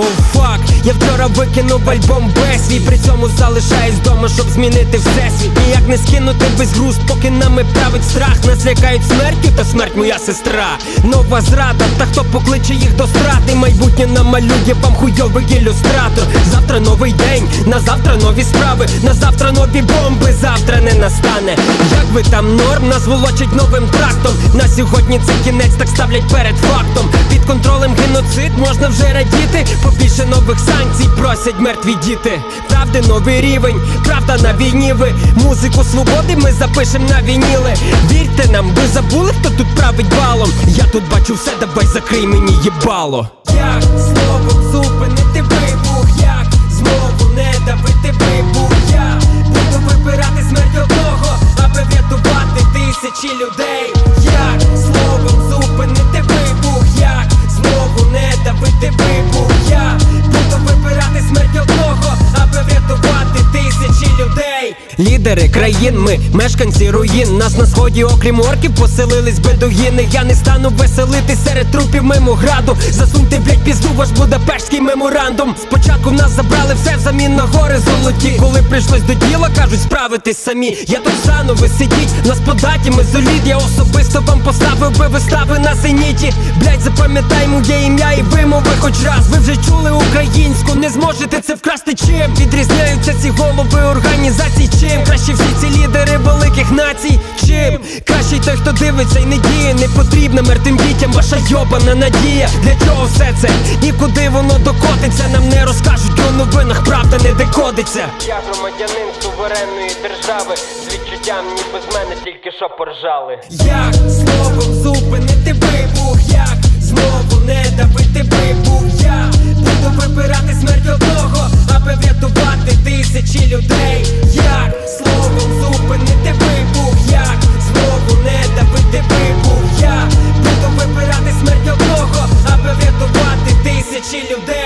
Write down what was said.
Оу фак, я вчора викинув альбом без свій, при цьому залишаюсь вдома, щоб змінити всесвіт. Ніяк не скинути весь груз, поки нами править страх. Нас лякають смертю, та смерть моя сестра. Нова зрада, та хто покличе їх до страти? Майбутнє намалює вам хуйовий ілюстратор. Завтра новий день, на завтра нові справи, на завтра нові бомби, завтра не настане. Як ви там норм, нас волочить новим трактом. На сьогодні це кінець, так ставлять перед фактом. Під контролем геноцид, можна вже радіти. Побільше нових санкцій просять мертві діти. Правди новий рівень, правда на війні ви. Музику свободи ми запишем на вініли. Вірте нам, ви забули, хто тут править балом? Я тут бачу все, давай закрий мені їбало. Як знову зупинити вибух? Як знову не давити вибух? Я буду вибирати смерть одного, аби врятувати тисячі людей. Як словом зупинити вибух? Як знову не давити вибух? Я буду вибирати смерть одного, аби врятувати тисячі людей. Лідери країн, ми мешканці руїн. Нас на сході, окрім орків, поселились бедуїни. Я не стану веселитись серед трупів мимо граду. Засуньте, блять, пізду ваш Будапештський меморандум. Спочатку в нас забрали все взамін на гори золоті. Коли прийшлось до діла, кажуть, справитись самі. Я тут стану, ви сидіть, нас податі, ми солід. Я особисто вам поставив би вистави на зеніті. Блять, запам'ятай моє ім'я і вимови хоч раз. Ви вже чули українську, не зможете це вкрасти. Чим відрізняються ці голови організацій? Чим краще всі ці лідери великих націй? Чим кращий той, хто дивиться і не діє? Не потрібна мертвим дітям ваша йобана надія. Для чого все це? Нікуди воно докотиться. Нам не розкажуть у новинах, правда не декодиться. Я громадянин суверенної держави, з відчуттям ніби з мене тільки що поржали. Як словом зупинити вибух? Як знову не давити вибух? Я буду вибирати смерть одного, аби врятувати тисячі людей. Як словом зупинити вибух? Як знову не давити вибух? Я буду вибирати смерть одного, аби врятувати тисячі людей.